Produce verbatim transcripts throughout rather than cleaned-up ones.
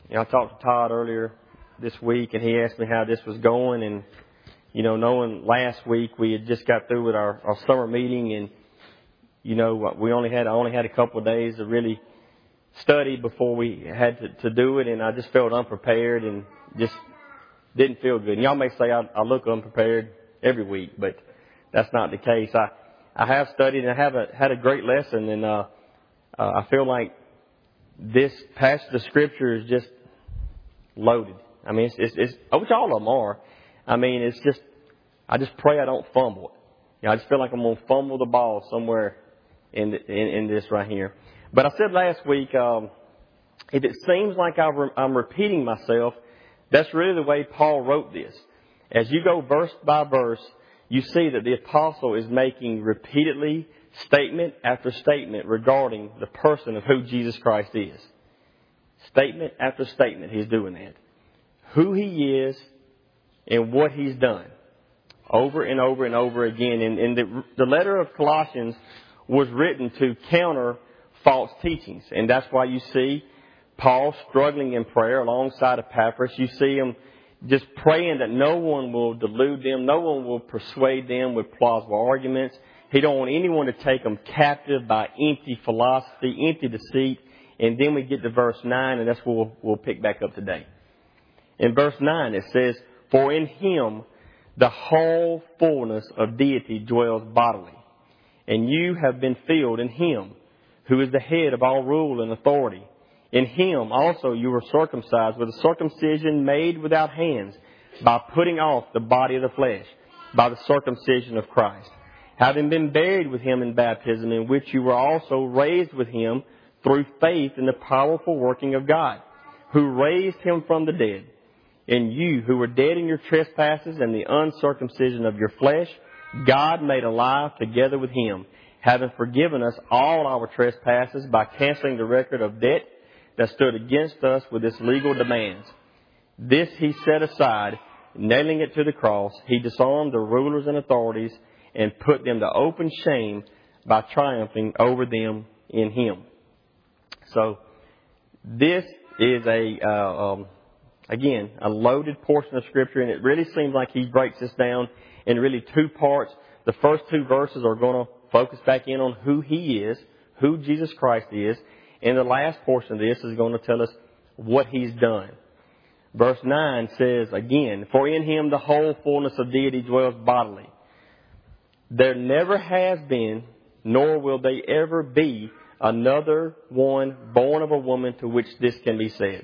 You know, I talked to Todd earlier this week, and he asked me how this was going. And, you know, knowing last week we had just got through with our, our summer meeting, and, you know, we only had I only had a couple of days to really study before we had to, to do it, and I just felt unprepared and just didn't feel good. And y'all may say I, I look unprepared every week, but that's not the case. I I have studied and I have a, had a great lesson, and uh, uh, I feel like this passage of Scripture is just loaded. I mean, it's, it's, it's which all of them are. I mean, it's just, I just pray I don't fumble it. You know, I just feel like I'm going to fumble the ball somewhere in, the, in in this right here. But I said last week, um, if it seems like I'm repeating myself, that's really the way Paul wrote this. As you go verse by verse, you see that the apostle is making repeatedly statement after statement regarding the person of who Jesus Christ is. Statement after statement, he's doing that. Who he is and what he's done. Over and over and over again. And, and the, the letter of Colossians was written to counter false teachings. And that's why you see Paul struggling in prayer alongside Epaphras. You see him just praying that no one will delude them. No one will persuade them with plausible arguments. He don't want anyone to take them captive by empty philosophy, empty deceit. And then we get to verse nine, and that's where we'll, we'll pick back up today. In verse nine, it says, "For in him the whole fullness of deity dwells bodily. And you have been filled in him, who is the head of all rule and authority. In him also you were circumcised with a circumcision made without hands, by putting off the body of the flesh, by the circumcision of Christ, having been buried with him in baptism, in which you were also raised with him through faith in the powerful working of God, who raised him from the dead. And you, who were dead in your trespasses and the uncircumcision of your flesh, God made alive together with him, having forgiven us all our trespasses by canceling the record of debt that stood against us with its legal demands. This he set aside, nailing it to the cross. He disarmed the rulers and authorities and put them to open shame by triumphing over them in him." So this is a, uh, um, again, a loaded portion of Scripture, and it really seems like he breaks this down in really two parts. The first two verses are going to focus back in on who he is, who Jesus Christ is, and the last portion of this is going to tell us what he's done. Verse nine says again, "For in him the whole fullness of deity dwells bodily. There never has been, nor will there ever be, another one born of a woman to which this can be said."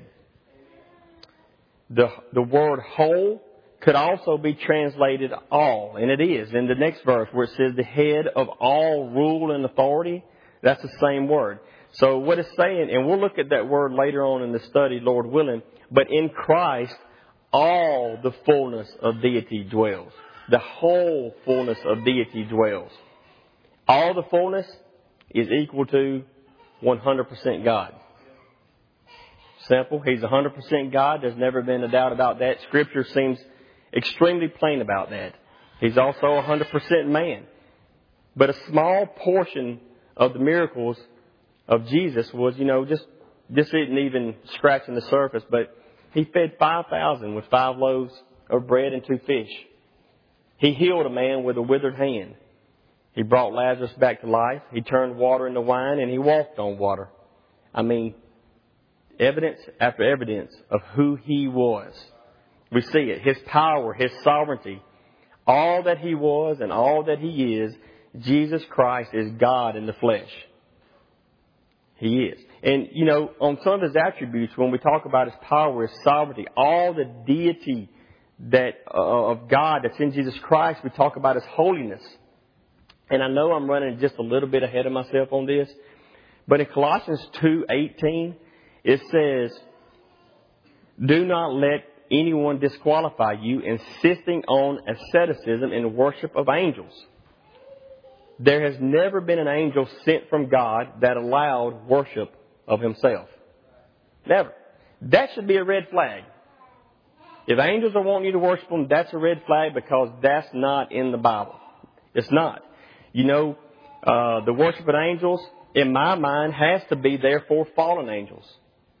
The, the word whole could also be translated all, and it is. In the next verse where it says the head of all rule and authority, that's the same word. So what it's saying, and we'll look at that word later on in the study, Lord willing, but in Christ, all the fullness of deity dwells. The whole fullness of deity dwells. All the fullness is equal to one hundred percent God. Simple. He's one hundred percent God. There's never been a doubt about that. Scripture seems extremely plain about that. He's also one hundred percent man. But a small portion of the miracles of Jesus was, you know, just, this isn't even scratching the surface, but he fed five thousand with five loaves of bread and two fish. He healed a man with a withered hand. He brought Lazarus back to life. He turned water into wine, and he walked on water. I mean, evidence after evidence of who he was. We see it. His power, his sovereignty, all that he was and all that he is, Jesus Christ is God in the flesh. He is. And, you know, on some of his attributes, when we talk about his power, his sovereignty, all the deity that uh, of God that's in Jesus Christ, we talk about his holiness. And I know I'm running just a little bit ahead of myself on this, but in Colossians two eighteen, it says, "Do not let anyone disqualify you, insisting on asceticism and worship of angels. There has never been an angel sent from God that allowed worship of himself." Never. That should be a red flag. If angels are wanting you to worship them, that's a red flag, because that's not in the Bible. It's not. You know, uh, the worship of angels, in my mind, has to be therefore fallen angels.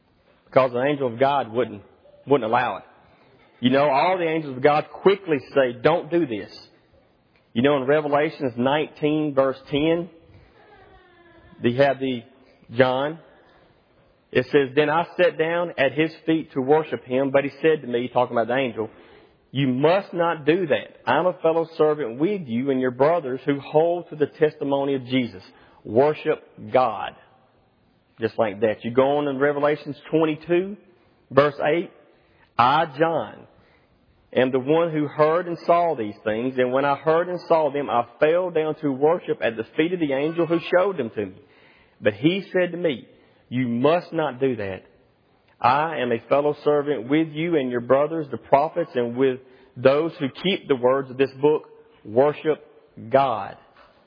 because the angel of God wouldn't, wouldn't allow it. You know, all the angels of God quickly say, don't do this. You know, in Revelations nineteen, verse ten, they have the John. It says, then I sat down at his feet to worship him, but he said to me, talking about the angel, you must not do that. I'm a fellow servant with you and your brothers who hold to the testimony of Jesus. Worship God. Just like that. You go on in Revelations twenty-two, verse eight. I, John, am the one who heard and saw these things. And when I heard and saw them, I fell down to worship at the feet of the angel who showed them to me. But he said to me, you must not do that. I am a fellow servant with you and your brothers, the prophets, and with those who keep the words of this book. Worship God.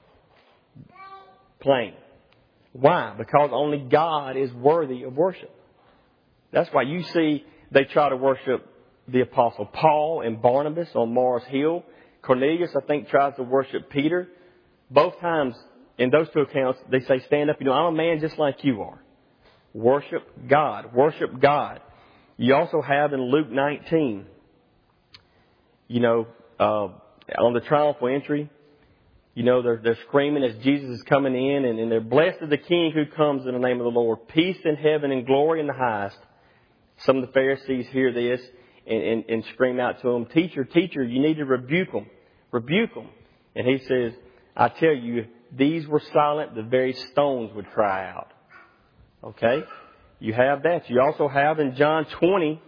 Plain. Why? Because only God is worthy of worship. That's why you see they try to worship the Apostle Paul and Barnabas on Mars Hill. Cornelius, I think, tries to worship Peter. Both times in those two accounts, they say, stand up. You know, I'm a man just like you are. Worship God. Worship God. You also have in Luke nineteen, you know, uh, on the triumphal entry, you know, they're, they're screaming as Jesus is coming in, and, and they're blessed is the King who comes in the name of the Lord. Peace in heaven and glory in the highest. Some of the Pharisees hear this and, and, and scream out to him, teacher, teacher, you need to rebuke them. Rebuke them. And he says, I tell you, if these were silent, the very stones would cry out. Okay? You have that. You also have in John twenty,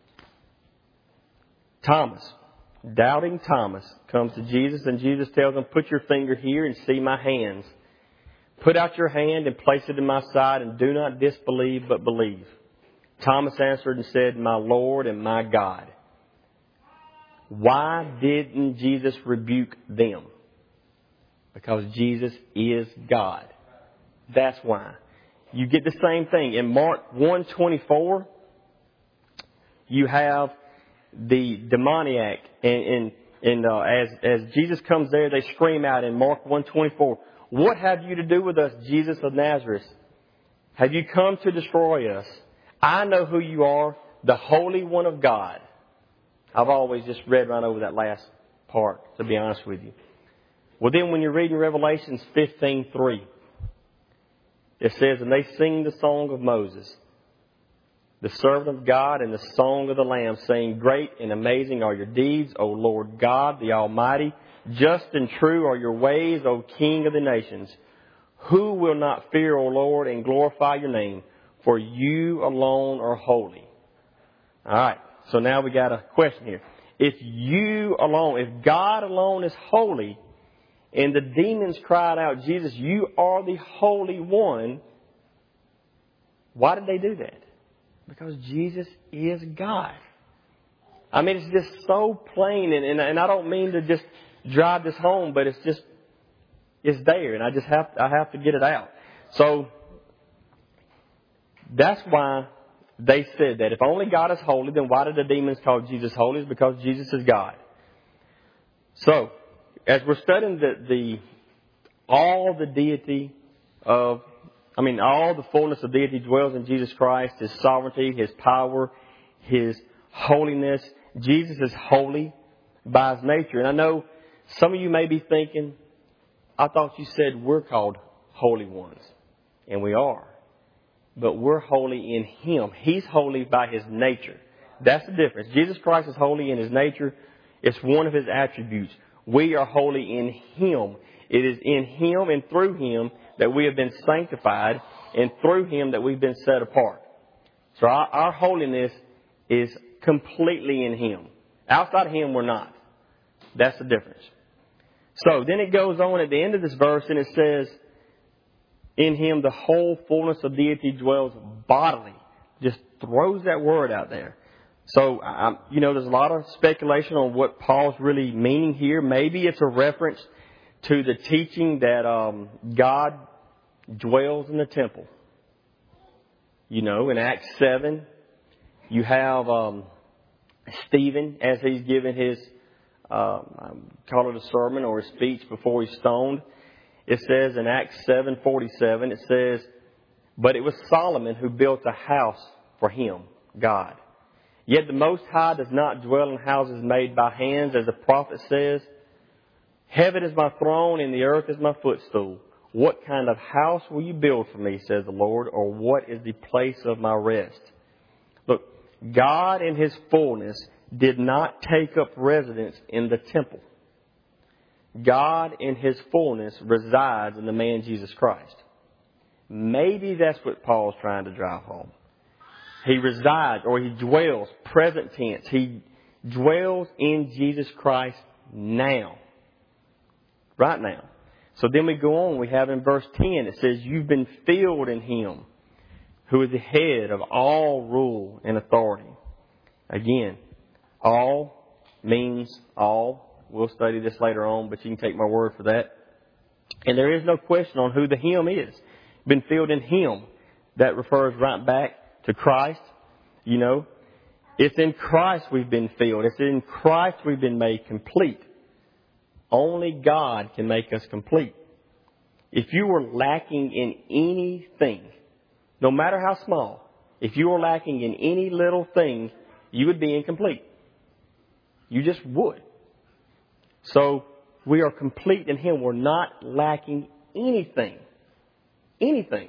Thomas. Doubting Thomas comes to Jesus, and Jesus tells him, put your finger here and see my hands. Put out your hand and place it in my side, and do not disbelieve, but believe. Thomas answered and said, my Lord and my God. Why didn't Jesus rebuke them? Because Jesus is God. That's why. You get the same thing. In Mark one twenty-four, you have the demoniac. And, and, and uh, as, as Jesus comes there, they scream out in Mark one twenty-four, what have you to do with us, Jesus of Nazareth? Have you come to destroy us? I know who you are, the Holy One of God. I've always just read right over that last part, to be honest with you. Well, then when you're reading Revelations fifteen three, it says, and they sing the song of Moses, the servant of God, and the song of the Lamb, saying, great and amazing are your deeds, O Lord God, the Almighty. Just and true are your ways, O King of the nations. Who will not fear, O Lord, and glorify your name? For you alone are holy. All right. So now we got a question here. If you alone, if God alone is holy, and the demons cried out, Jesus, you are the Holy One, why did they do that? Because Jesus is God. I mean, it's just so plain, and, and, and I don't mean to just drive this home, but it's just, it's there, and I just have, I have to get it out. So, that's why they said that. If only God is holy, then why did the demons call Jesus holy? It's because Jesus is God. So, as we're studying the, the all the deity of, I mean, all the fullness of deity dwells in Jesus Christ, His sovereignty, His power, His holiness. Jesus is holy by His nature. And I know some of you may be thinking, I thought you said we're called holy ones. And we are. But we're holy in Him. He's holy by His nature. That's the difference. Jesus Christ is holy in His nature. It's one of His attributes. We are holy in Him. It is in Him and through Him that we have been sanctified, and through Him that we've been set apart. So our, our holiness is completely in Him. Outside of Him, we're not. That's the difference. So then it goes on at the end of this verse, and it says, in Him the whole fullness of deity dwells bodily. Just throws that word out there. So, um, you know, there's a lot of speculation on what Paul's really meaning here. Maybe it's a reference to the teaching that um, God dwells in the temple. You know, in Acts seven, you have um, Stephen, as he's given his, uh, call it a sermon or a speech before he's stoned. It says in Acts seven forty-seven, it says, but it was Solomon who built a house for Him, God. Yet the Most High does not dwell in houses made by hands, as the prophet says, heaven is my throne and the earth is my footstool. What kind of house will you build for me, says the Lord, or what is the place of my rest? Look, God in His fullness did not take up residence in the temple. God in His fullness resides in the man Jesus Christ. Maybe that's what Paul's trying to drive home. He resides, or He dwells, present tense. He dwells in Jesus Christ now. Right now. So then we go on, we have in verse ten, it says, you've been filled in Him, who is the head of all rule and authority. Again, all means all. We'll study this later on, but you can take my word for that. And there is no question on who the Him is. Been filled in Him. That refers right back to Christ. You know, it's in Christ we've been filled. It's in Christ we've been made complete. Only God can make us complete. If you were lacking in anything, no matter how small, if you were lacking in any little thing, you would be incomplete. You just would. So we are complete in Him. We're not lacking anything. Anything.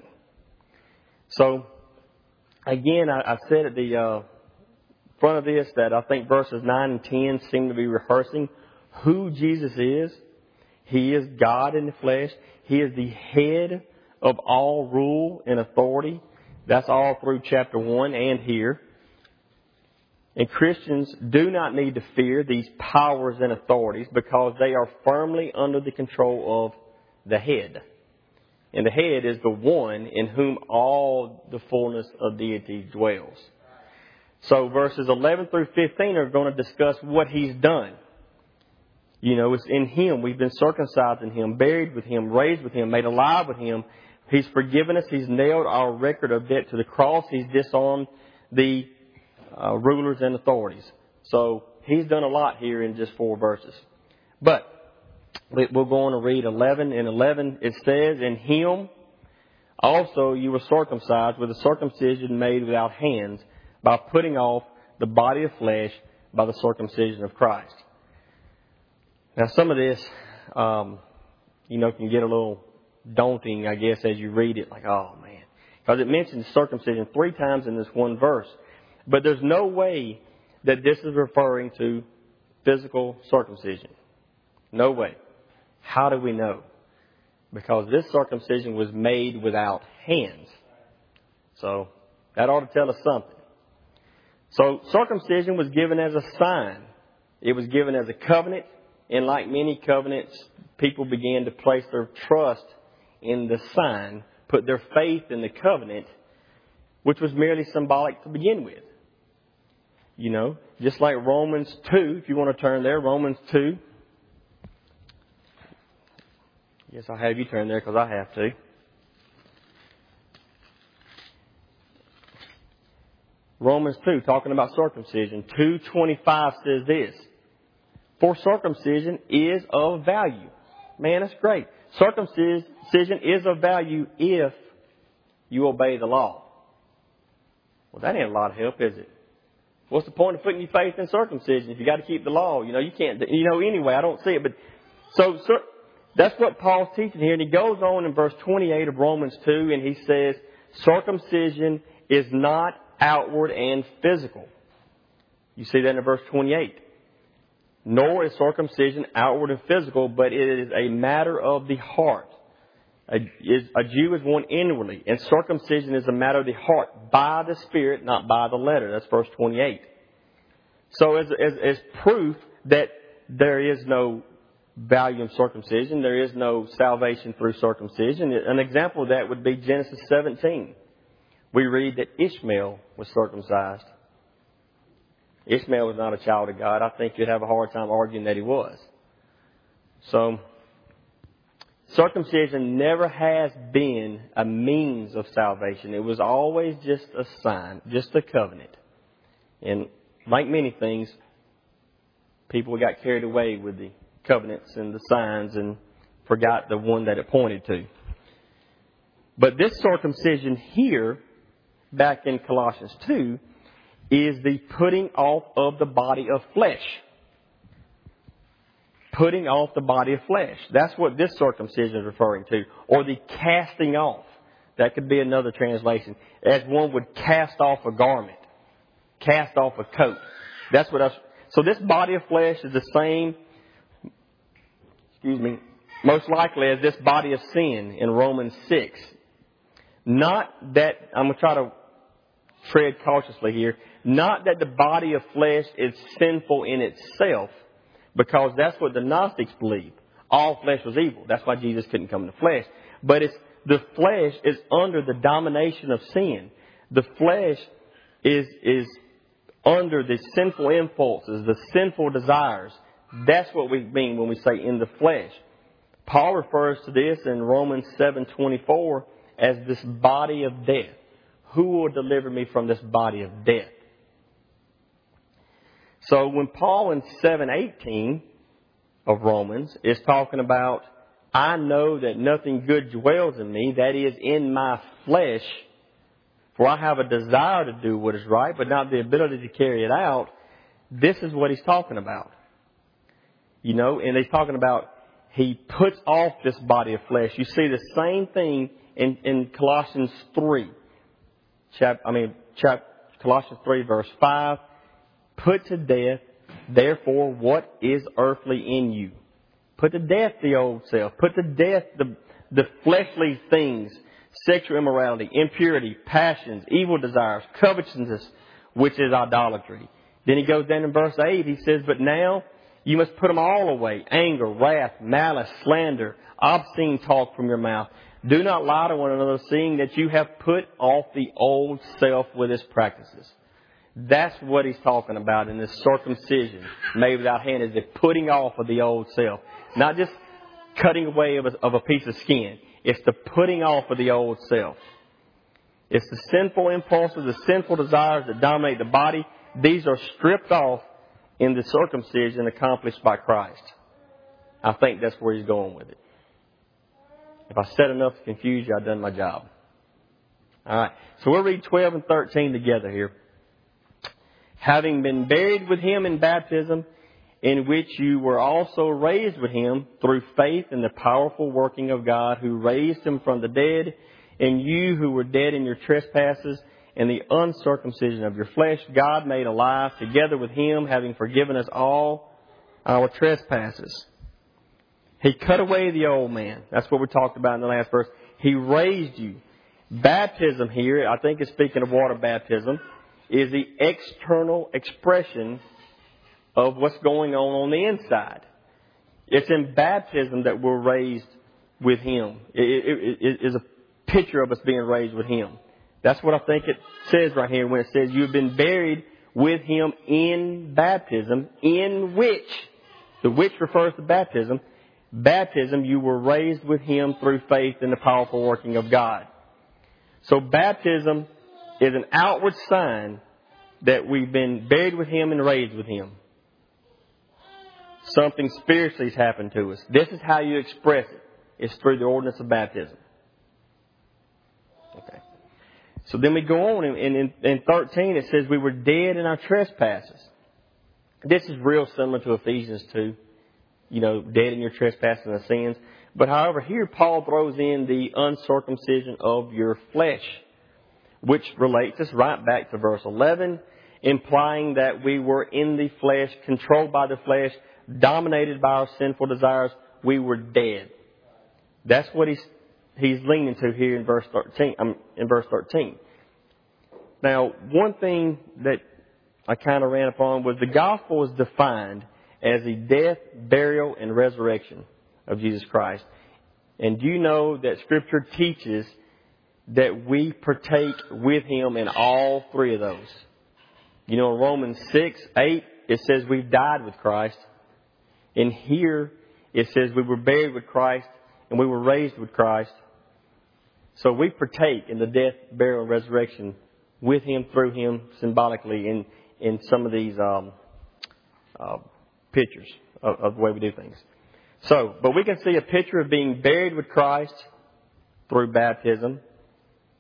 So, again, I, I said at the uh, front of this that I think verses nine and ten seem to be rehearsing who Jesus is. He is God in the flesh. He is the head of all rule and authority. That's all through chapter one and here. And Christians do not need to fear these powers and authorities because they are firmly under the control of the head. And the head is the one in whom all the fullness of deity dwells. So verses eleven through fifteen are going to discuss what He's done. You know, it's in Him. We've been circumcised in Him, buried with Him, raised with Him, made alive with Him. He's forgiven us. He's nailed our record of debt to the cross. He's disarmed the uh, rulers and authorities. So He's done a lot here in just four verses. But we're going to read eleven and eleven. It says, in Him also you were circumcised with a circumcision made without hands, by putting off the body of flesh by the circumcision of Christ. Now some of this, um, you know, can get a little daunting, I guess, as you read it. Like, oh man. Because it mentions circumcision three times in this one verse. But there's no way that this is referring to physical circumcision. No way. How do we know? Because this circumcision was made without hands. So that ought to tell us something. So circumcision was given as a sign. It was given as a covenant. And like many covenants, people began to place their trust in the sign, put their faith in the covenant, which was merely symbolic to begin with. You know, just like Romans two, if you want to turn there, Romans two. Yes, I'll have you turn there because I have to. Romans two, talking about circumcision. two twenty-five says this. For circumcision is of value. Man, that's great. Circumcision is of value if you obey the law. Well, that ain't a lot of help, is it? What's the point of putting your faith in circumcision if you got to keep the law? You know, you can't, you know, anyway, I don't see it. But so, so that's what Paul's teaching here. And he goes on in verse twenty-eight of Romans two and he says, circumcision is not outward and physical. You see that in verse twenty-eight. Nor is circumcision outward and physical, but it is a matter of the heart. A, is, a Jew is one inwardly, and circumcision is a matter of the heart, by the Spirit, not by the letter. That's verse twenty-eight. So as, as, as proof that there is no value in circumcision, there is no salvation through circumcision, an example of that would be Genesis seventeen. We read that Ishmael was circumcised. Ishmael was not a child of God. I think you'd have a hard time arguing that he was. So, circumcision never has been a means of salvation. It was always just a sign, just a covenant. And like many things, people got carried away with the covenants and the signs and forgot the one that it pointed to. But this circumcision here back in Colossians two is the putting off of the body of flesh. Putting off the body of flesh. That's what this circumcision is referring to. Or the casting off. That could be another translation. As one would cast off a garment. Cast off a coat. That's what else. So this body of flesh is the same, excuse me, most likely as this body of sin in Romans six. Not that, I'm going to try to tread cautiously here, not that the body of flesh is sinful in itself, because that's what the Gnostics believe. All flesh was evil. That's why Jesus couldn't come in the flesh. But it's, the flesh is under the domination of sin. The flesh is, is under the sinful impulses, the sinful desires. That's what we mean when we say in the flesh. Paul refers to this in Romans seven twenty-four as this body of death. Who will deliver me from this body of death? So when Paul in seven eighteen of Romans is talking about, I know that nothing good dwells in me, that is in my flesh, for I have a desire to do what is right, but not the ability to carry it out. This is what he's talking about. You know, and he's talking about he puts off this body of flesh. You see the same thing in, in Colossians three. Chap, I mean, chap, Colossians three verse five. Put to death, therefore, what is earthly in you. Put to death the old self. Put to death the, the fleshly things, sexual immorality, impurity, passions, evil desires, covetousness, which is idolatry. Then he goes down in verse eight, he says, but now you must put them all away. Anger, wrath, malice, slander, obscene talk from your mouth. Do not lie to one another, seeing that you have put off the old self with its practices. That's what he's talking about in this circumcision made without hand, is the putting off of the old self. Not just cutting away of a, of a piece of skin. It's the putting off of the old self. It's the sinful impulses, the sinful desires that dominate the body. These are stripped off in the circumcision accomplished by Christ. I think that's where he's going with it. If I said enough to confuse you, I've done my job. All right. So we'll read twelve and thirteen together here. Having been buried with him in baptism, in which you were also raised with him through faith in the powerful working of God who raised him from the dead, and you who were dead in your trespasses and the uncircumcision of your flesh, God made alive together with him, having forgiven us all our trespasses. He cut away the old man. That's what we talked about in the last verse. He raised you. Baptism here, I think it's speaking of water baptism, is the external expression of what's going on on the inside. It's in baptism that we're raised with him. It, it, it, it is a picture of us being raised with him. That's what I think it says right here when it says you've been buried with him in baptism, in which, the which refers to baptism. Baptism, you were raised with him through faith in the powerful working of God. So baptism is an outward sign that we've been buried with him and raised with him. Something spiritually has happened to us. This is how you express it. It's through the ordinance of baptism. Okay. So then we go on, and in, in thirteen it says we were dead in our trespasses. This is real similar to Ephesians two. You know, dead in your trespasses and sins. But however, here Paul throws in the uncircumcision of your flesh, which relates us right back to verse eleven, implying that we were in the flesh, controlled by the flesh, dominated by our sinful desires. We were dead. That's what he's he's leaning to here in verse thirteen. Um, in verse thirteen. Now, one thing that I kind of ran upon was the gospel is defined as the death, burial, and resurrection of Jesus Christ. And do you know that Scripture teaches that we partake with him in all three of those? You know, in Romans six, eight, it says we've died with Christ. And here it says we were buried with Christ and we were raised with Christ. So we partake in the death, burial, and resurrection with him, through him, symbolically in, in some of these um, uh, pictures of, of the way we do things. So, but we can see a picture of being buried with Christ through baptism,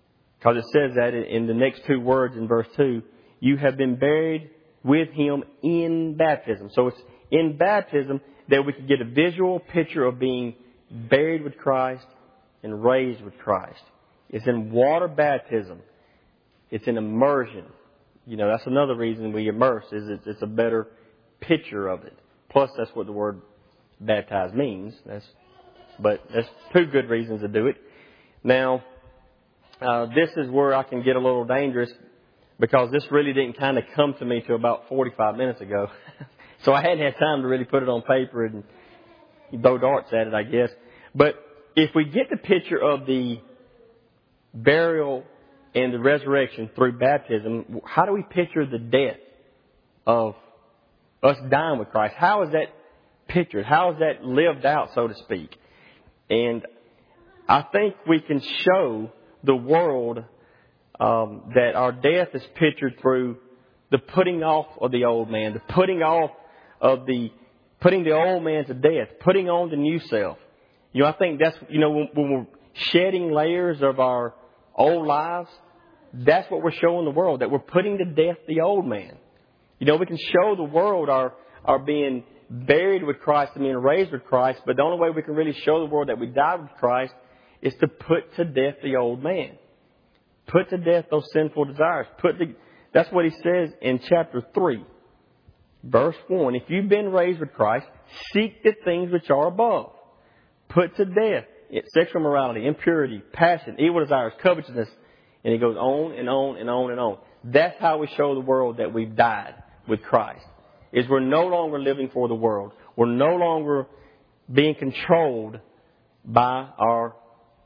Because it says that in the next two words in verse two, you have been buried with Him in baptism. So it's in baptism that we can get a visual picture of being buried with Christ and raised with Christ. It's in water baptism. It's in immersion. You know, that's another reason we immerse, is it's, it's a better picture of it. Plus, that's what the word baptize means. That's, but that's two good reasons to do it. Now, uh, this is where I can get a little dangerous, because this really didn't kind of come to me till about forty-five minutes ago. So I hadn't had time to really put it on paper and throw darts at it, I guess. But if we get the picture of the burial and the resurrection through baptism, how do we picture the death of us dying with Christ? How is that pictured? How is that lived out, so to speak? And I think we can show the world um, that our death is pictured through the putting off of the old man, the putting off of the, putting the old man to death, putting on the new self. You know, I think that's, you know, when, when we're shedding layers of our old lives, that's what we're showing the world, that we're putting to death the old man. You know, we can show the world our, our being buried with Christ and being raised with Christ, but the only way we can really show the world that we died with Christ is to put to death the old man. Put to death those sinful desires. Put to, that's what he says in chapter three, verse one. If you've been raised with Christ, seek the things which are above. Put to death sexual immorality, impurity, passion, evil desires, covetousness. And it goes on and on and on and on. That's how we show the world that we've died with Christ. Is we're no longer living for the world. We're no longer being controlled by our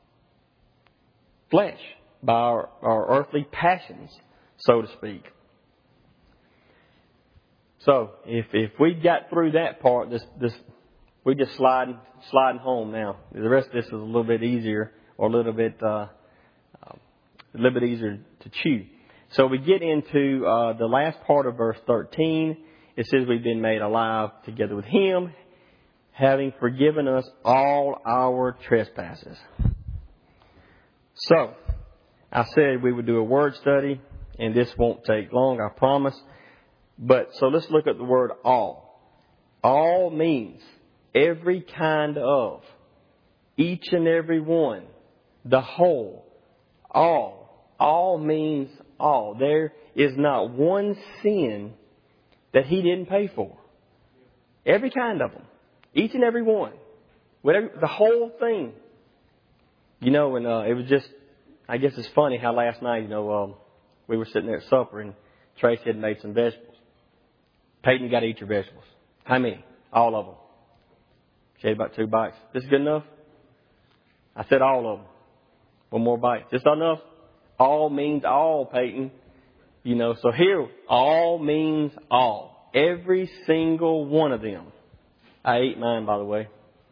flesh, by our, our earthly passions, so to speak. So if if we got through that part, this this we just sliding sliding home now. The rest of this is a little bit easier, or a little bit uh, uh, a little bit easier to chew. So we get into uh, the last part of verse thirteen. It says we've been made alive together with Him, having forgiven us all our trespasses. So, I said we would do a word study, and this won't take long, I promise. But, so let's look at the word all. All means every kind of, each and every one, the whole, all. All means all. There is not one sin that He didn't pay for. Every kind of them. Each and every one. Whatever, the whole thing. You know, and uh, it was just, I guess it's funny how last night, you know, um, we were sitting there at supper and Tracy had made some vegetables. Peyton, you got to eat your vegetables. How many? All of them. She had about two bites. This is good enough? I said all of them. One more bite. Just enough? All means all, Peyton. You know, so here, all means all. Every single one of them. I ate mine, by the way.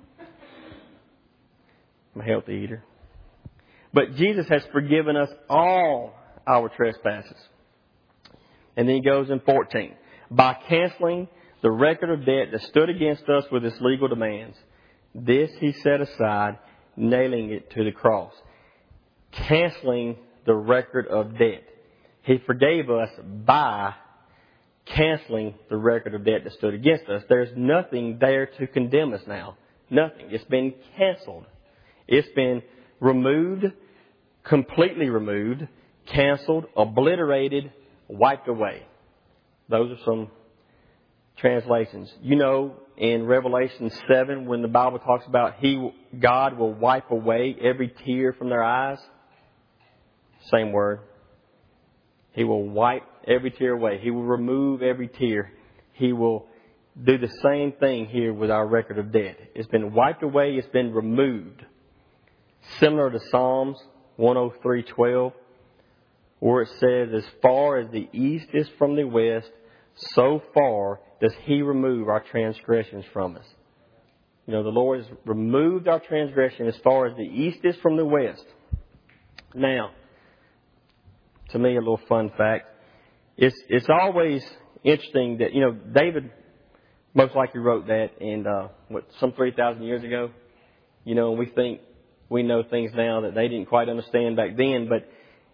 I'm a healthy eater. But Jesus has forgiven us all our trespasses. And then he goes in fourteen. By canceling the record of debt that stood against us with its legal demands. This He set aside, nailing it to the cross. Canceling the record of debt. He forgave us by canceling the record of debt that stood against us. There's nothing there to condemn us now. Nothing. It's been canceled. It's been removed, completely removed, canceled, obliterated, wiped away. Those are some translations. You know, in Revelation seven, when the Bible talks about He, God will wipe away every tear from their eyes. Same word. He will wipe every tear away. He will remove every tear. He will do the same thing here with our record of debt. It's been wiped away. It's been removed. Similar to Psalms one oh three twelve, where it says, as far as the east is from the west, so far does He remove our transgressions from us. You know, the Lord has removed our transgression as far as the east is from the west. Now, to me, a little fun fact. It's it's always interesting that, you know, David most likely wrote that in, uh, what, some three thousand years ago. You know, we think we know things now that they didn't quite understand back then. But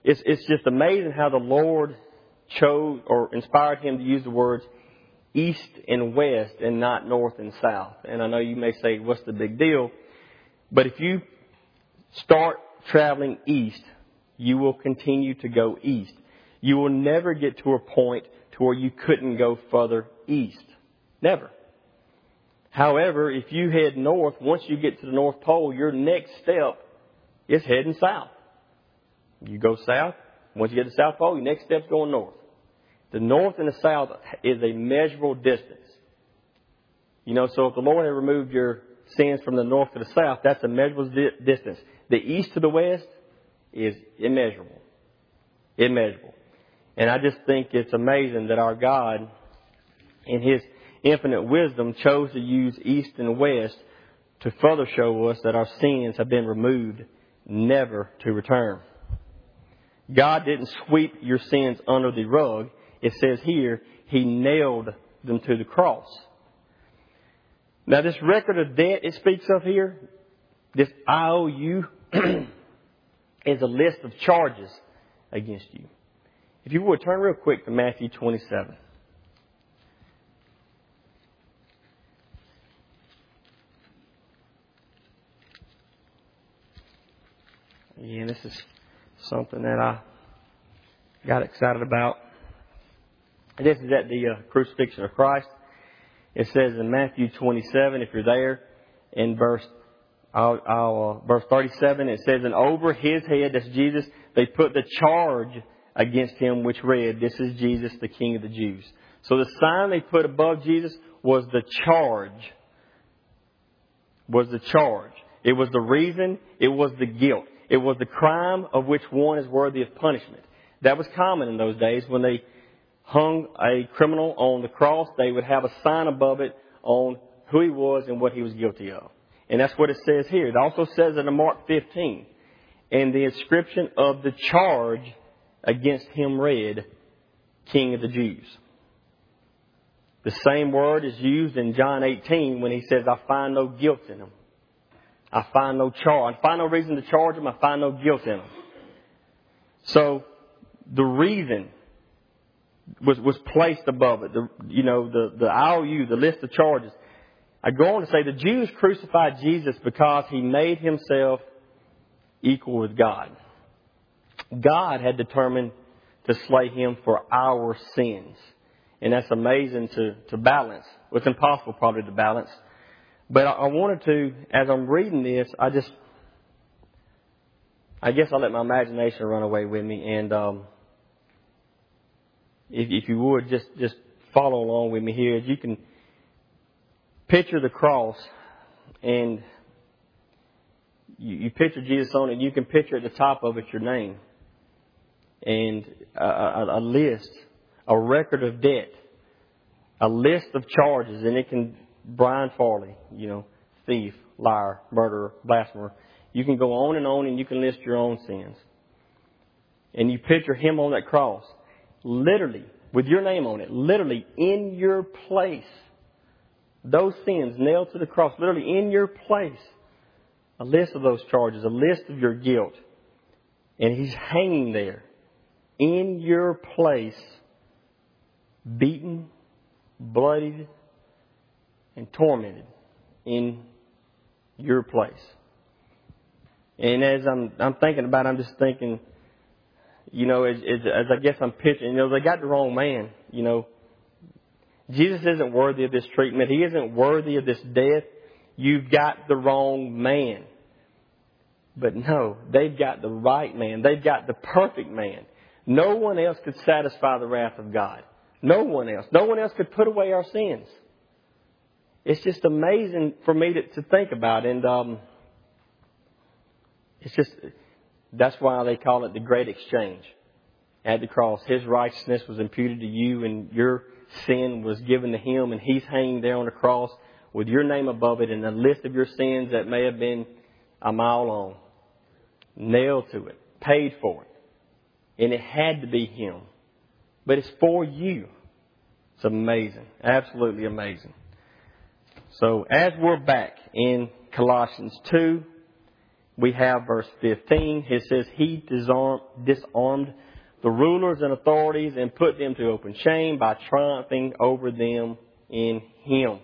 it's, it's just amazing how the Lord chose or inspired him to use the words east and west and not north and south. And I know you may say, what's the big deal? But if you start traveling east, you will continue to go east. You will never get to a point to where you couldn't go further east. Never. However, if you head north, once you get to the North Pole, your next step is heading south. You go south. Once you get to the South Pole, your next step's going north. The north and the south is a measurable distance. You know, so if the Lord had removed your sins from the north to the south, that's a measurable di- distance. The east to the west is immeasurable. Immeasurable. And I just think it's amazing that our God, in His infinite wisdom, chose to use east and west to further show us that our sins have been removed, never to return. God didn't sweep your sins under the rug. It says here, He nailed them to the cross. Now this record of debt it speaks of here, this I O U, is a list of charges against you. If you would, turn real quick to Matthew twenty-seven. Yeah, this is something that I got excited about. This is at the uh, crucifixion of Christ. It says in Matthew twenty-seven, if you're there, in verse I'll, I'll, uh, verse thirty-seven, it says, and over His head, that's Jesus, they put the charge against Him, which read, this is Jesus, the King of the Jews. So the sign they put above Jesus was the charge. Was the charge. It was the reason. It was the guilt. It was the crime of which one is worthy of punishment. That was common in those days. When they hung a criminal on the cross, they would have a sign above it on who he was and what he was guilty of. And that's what it says here. It also says in Mark fifteen, and the inscription of the charge against him read, King of the Jews. The same word is used in John eighteen when he says, I find no guilt in him. I find no charge. I find no reason to charge him. I find no guilt in him. So the reason was was placed above it. The, you know, the, the I O U, the list of charges. I go on to say the Jews crucified Jesus because He made Himself equal with God. God had determined to slay Him for our sins. And that's amazing to, to balance. Well, it's impossible probably to balance. But I, I wanted to, as I'm reading this, I just, I guess I let my imagination run away with me. And um, if, if you would, just, just follow along with me here. As you can picture the cross, and you, you picture Jesus on it, and you can picture at the top of it your name. And a, a, a list, a record of debt, a list of charges, and it can, Brian Farley, you know, thief, liar, murderer, blasphemer. You can go on and on, and you can list your own sins. And you picture him on that cross, literally, with your name on it, literally in your place. Those sins nailed to the cross, literally in your place. A list of those charges, a list of your guilt. And He's hanging there in your place, beaten, bloodied, and tormented in your place. And as I'm I'm thinking about it, I'm just thinking, you know, as, as, as I guess I'm picturing, you know, they got the wrong man. You know, Jesus isn't worthy of this treatment. He isn't worthy of this death. You've got the wrong man. But no, they've got the right man. They've got the perfect man. No one else could satisfy the wrath of God. No one else. No one else could put away our sins. It's just amazing for me to, to think about. And um, it's just, that's why they call it the great exchange. At the cross, His righteousness was imputed to you, and your sin was given to Him, and He's hanging there on the cross with your name above it and a list of your sins that may have been a mile long. Nailed to it. Paid for it. And it had to be Him. But it's for you. It's amazing. Absolutely amazing. So as we're back in Colossians two, we have verse fifteen. It says, He disarmed, disarmed the rulers and authorities and put them to open shame by triumphing over them in Him.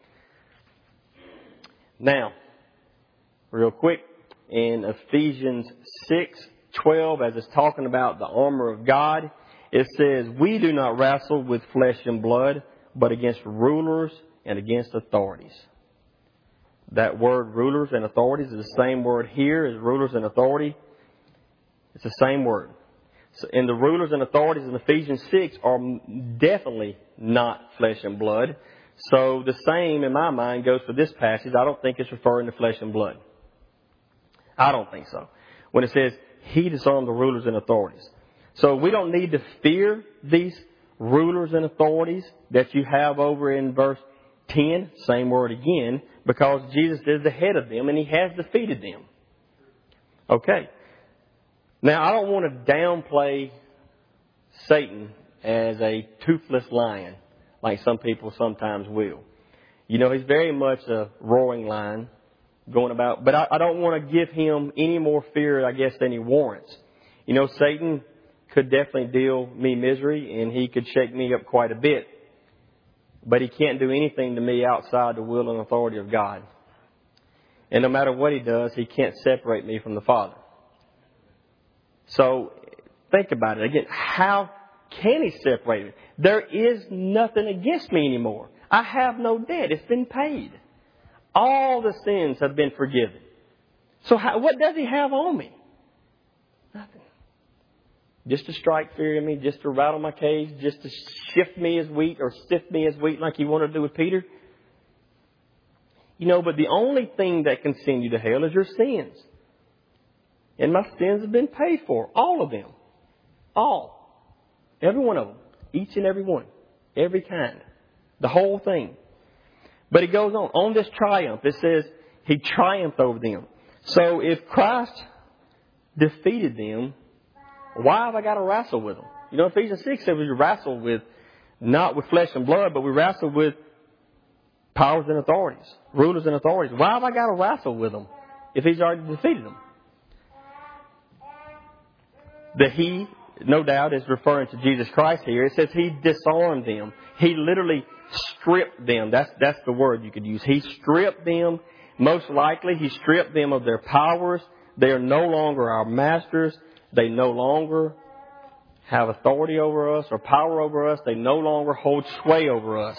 Now, real quick, in Ephesians six twelve, as it's talking about the armor of God, it says, we do not wrestle with flesh and blood, but against rulers and against authorities. That word rulers and authorities is the same word here as rulers and authority. It's the same word. So, and the rulers and authorities in Ephesians six are definitely not flesh and blood. So the same, in my mind, goes for this passage. I don't think it's referring to flesh and blood. I don't think so. When it says, He disarmed the rulers and authorities. So we don't need to fear these rulers and authorities that you have over in verse ten, same word again, because Jesus is the head of them and He has defeated them. Okay. Now, I don't want to downplay Satan as a toothless lion, like some people sometimes will. You know, he's very much a roaring lion going about, but I, I don't want to give him any more fear, I guess, than he warrants. You know, Satan could definitely deal me misery and he could shake me up quite a bit, but he can't do anything to me outside the will and authority of God. And no matter what he does, he can't separate me from the Father. So think about it. Again, how can he separate me? There is nothing against me anymore. I have no debt. It's been paid. All the sins have been forgiven. So how, what does he have on me? Nothing. Just to strike fear in me, just to rattle my cage, just to shift me as wheat or sift me as wheat like he wanted to do with Peter. You know, but the only thing that can send you to hell is your sins. And my sins have been paid for. All of them. All. Every one of them. Each and every one. Every kind. The whole thing. But it goes on. On this triumph, it says He triumphed over them. So if Christ defeated them, why have I got to wrestle with them? You know, Ephesians six says we wrestle with, not with flesh and blood, but we wrestle with powers and authorities. Rulers and authorities. Why have I got to wrestle with them if He's already defeated them? The He, no doubt, is referring to Jesus Christ here. It says He disarmed them. He literally stripped them. That's, that's the word you could use. He stripped them. Most likely, He stripped them of their powers. They are no longer our masters. They no longer have authority over us or power over us. They no longer hold sway over us.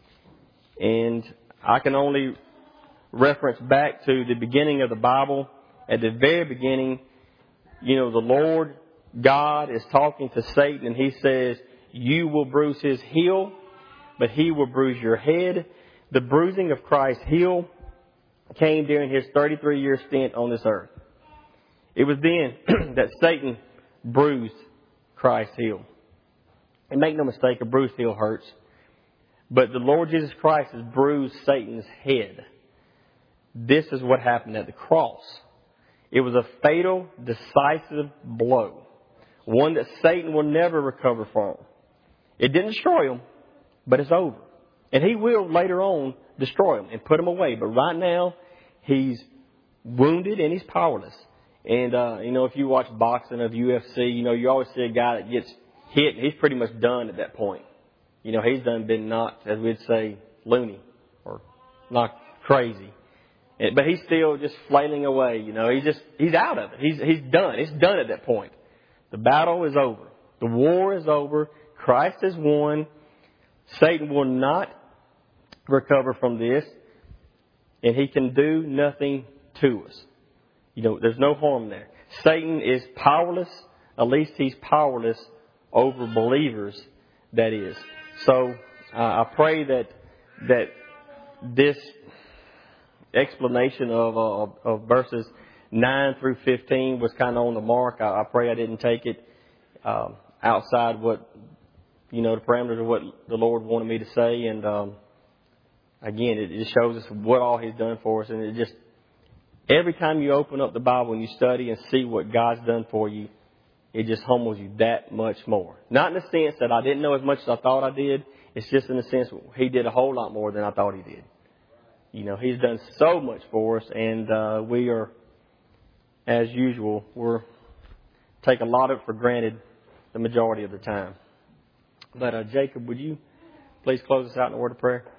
And I can only reference back to the beginning of the Bible. At the very beginning, you know, the Lord God is talking to Satan and He says, you will bruise his heel, but he will bruise your head. The bruising of Christ's heel came during His thirty-three year stint on this earth. It was then that Satan bruised Christ's heel. And make no mistake, a bruised heel hurts. But the Lord Jesus Christ has bruised Satan's head. This is what happened at the cross. It was a fatal, decisive blow. One that Satan will never recover from. It didn't destroy him, but it's over. And he will later on destroy him and put him away. But right now, he's wounded and he's powerless. And, uh, you know, if you watch boxing of U F C, you know, you always see a guy that gets hit. He's pretty much done at that point. You know, he's done been knocked, as we'd say, loony or knocked crazy. And, but he's still just flailing away. You know, he's just, he's out of it. He's, he's done. It's done at that point. The battle is over. The war is over. Christ has won. Satan will not recover from this. And he can do nothing to us. You know, there's no harm there. Satan is powerless. At least he's powerless over believers, that is. So uh, I pray that that this explanation of, of, of verses nine through fifteen was kind of on the mark. I, I pray I didn't take it um, outside what, you know, the parameters of what the Lord wanted me to say. And um, again, it just shows us what all He's done for us. And it just, every time you open up the Bible and you study and see what God's done for you, it just humbles you that much more. Not in the sense that I didn't know as much as I thought I did. It's just in the sense He did a whole lot more than I thought He did. You know, He's done so much for us, and uh, we are as usual, we're take a lot of it for granted the majority of the time. But uh, Jacob, would you please close us out in a word of prayer?